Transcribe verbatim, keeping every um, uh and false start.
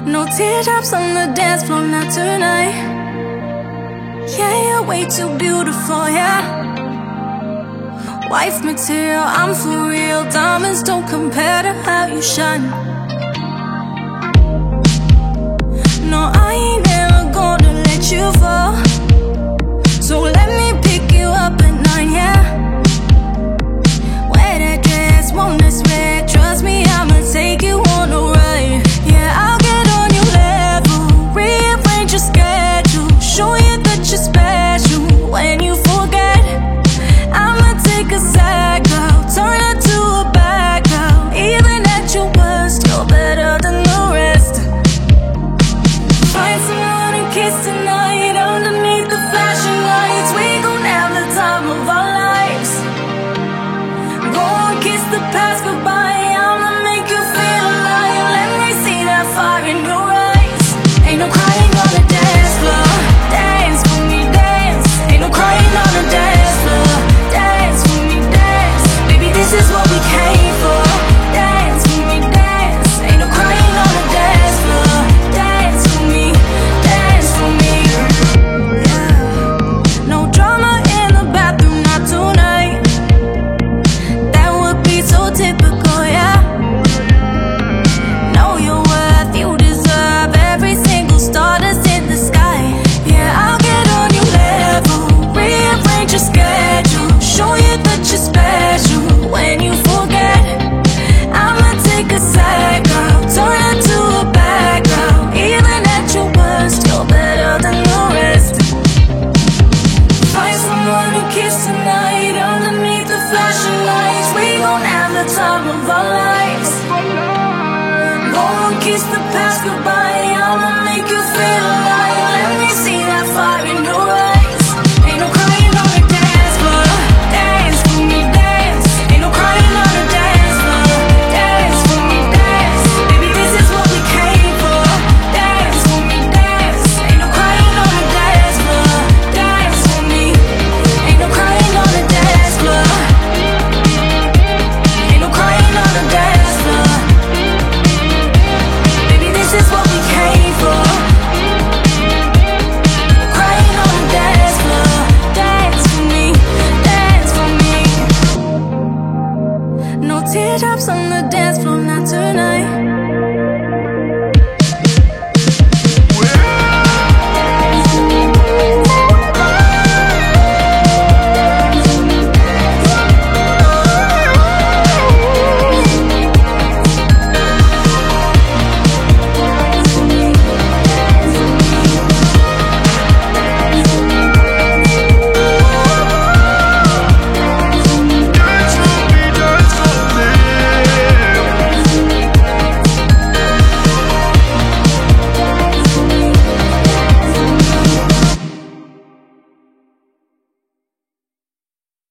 No teardrops on the dance floor, not tonight. Yeah, you're way too beautiful, yeah. Wife material, I'm for real. Diamonds don't compare to how you shine. No, I ain't never gonna let you fall. So let me pick you up at nine, yeah. Wear that dress, won't I sweat? Trust me, I'ma take you on a ride. Yeah, I'll get on your level, rearrange your schedule, show you that you're special. When you forget, I'ma take a side girl, turn her to a bad girl. Even at your worst, you're better than the rest. Find someone to kiss tonight underneath the flashing lights. We gon' have the time of our lives. Go and kiss the past goodbye. I'ma make you feel alive. Let me see that fire in your eyes. Ain't no crying on the dance floor. Dance with me, dance. Ain't no crying on the dance floor. Dance with me, dance. Baby, this is what we came for. Dance with me, dance. Ain't no crying on the dance floor. Dance with me, dance with me. Yeah. No drama in the bathroom, not tonight. That would be so typical, yeah. Know your worth, you deserve every single star that's in the sky. Yeah, I'll get on your level, rearrange your schedule, show you that you're special. When you forget, I'ma take a side girl, turn her to a bad girl. Even at your worst, you're better than the rest. Find someone to kiss tonight underneath the flashing lights. We gon' have the time of our lives. Go and kiss the past goodbye. I'ma make you feel